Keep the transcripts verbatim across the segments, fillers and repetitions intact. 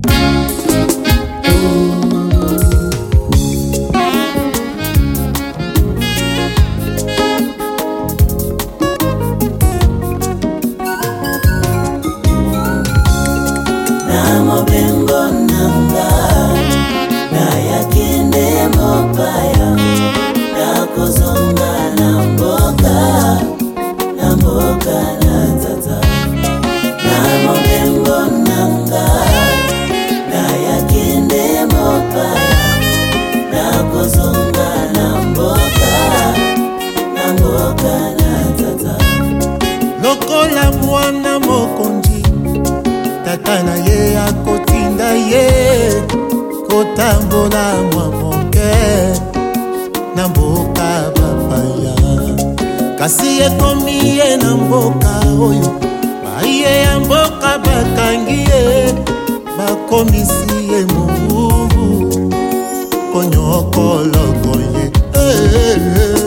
Lokola mwana mokonzi tata na ye akotinda ye kotambola mwa moke na mboka bapaya kasi ekomi ye na mboka oyo baye ya mboka bakangi ye bakomisi ye mobubu konyokoloko ye hey, hey.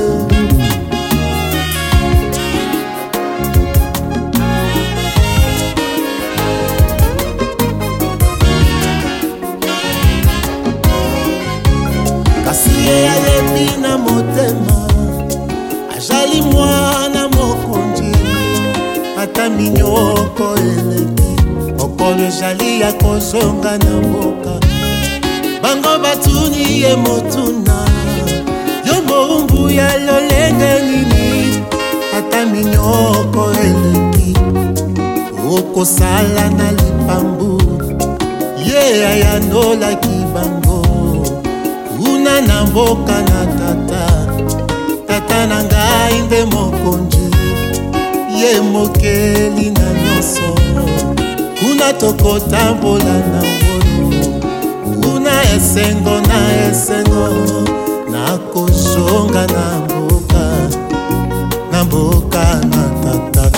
Alebi na motema ajali mwana mokonzi ata minyoko eleki okolo ejali ya kozonga na mboka bango batuni ye motuna yo moumbu ya lolenge nini ata minyoko eleki okosala na lipambu ye ayandolaki bango una na mboka na tata tata na ngai nde mokonzi ye mokeli na nyonso kuna tokotambola na ngolo kuna esengo na esengo na kozonga na mboka na mboka na tata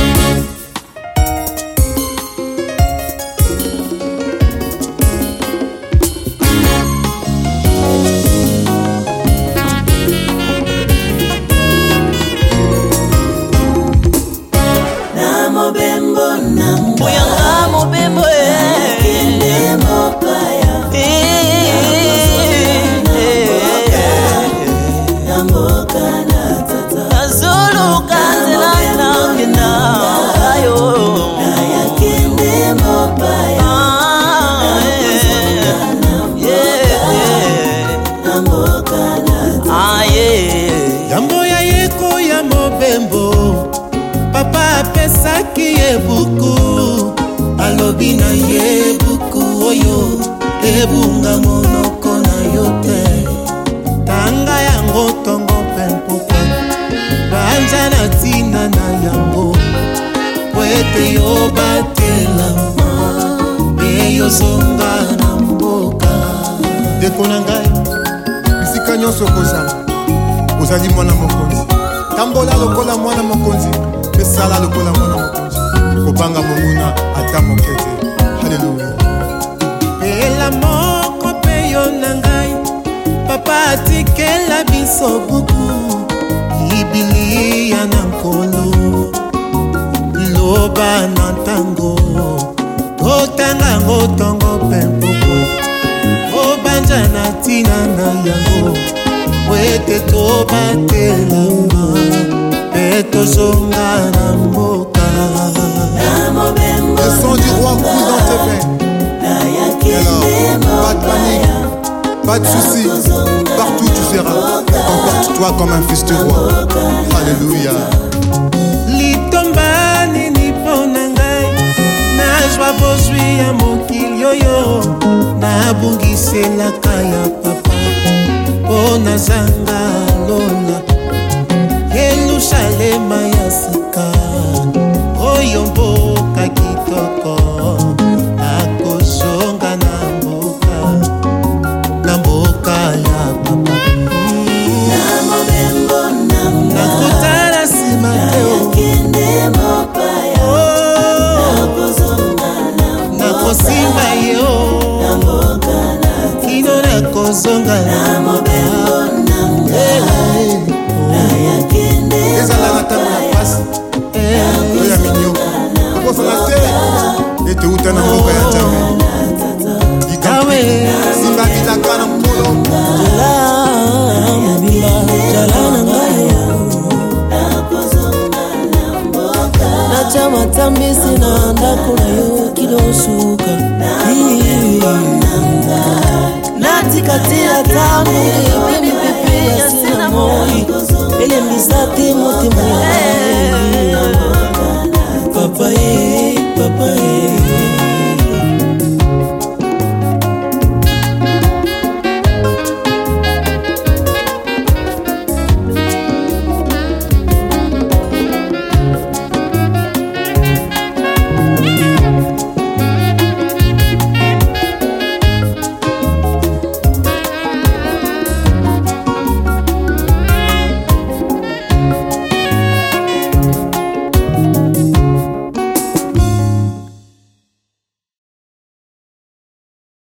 papa pesaki ye buku alobi na ye buku oyo ebunga monoko na yo te tanga yango tongo pempoko banja na tina na yango po ete yo batelama pe yo zonga na mboka ndeko na ngai bisika nyonso kozala ozali mwana mokonzi tambola lokola mwana mokonzi pesala lokola mwana mokonzi kobanga monguna ata mokete. Haleluya. Ela moko pe yo na ngai papa atikela biso buku Biblia na nkolo loba na ntango otanga ngotongo pempoko obanja na tina na yango wete tobatelama peto zonga na mboka. Le son du roi coule dans tes veines. Alors, pas de panique, pas de soucis. Partout tu seras. Comporte-toi comme un fils du roi. Alléluia. Litombani ni pona ngai na jwa bozwi ya mokili yoyo na bungiselaka ya papa pona zanga lola Yerusalema ya sika oyo mboka kitoko akozonga na mboka na mboka ya papa nakutana sima teo nakosimba yo kino nakozonga na mboka ezala ntango ya pasi oyo ya minyo okosala te ete uta na mboka ya nzambe. simbabilaka na mokolo jala mobimba jala na ngai natia matambisi na ndako na yo kilosuka natikati ya tamu epepepe ya sina moi elembisa te motema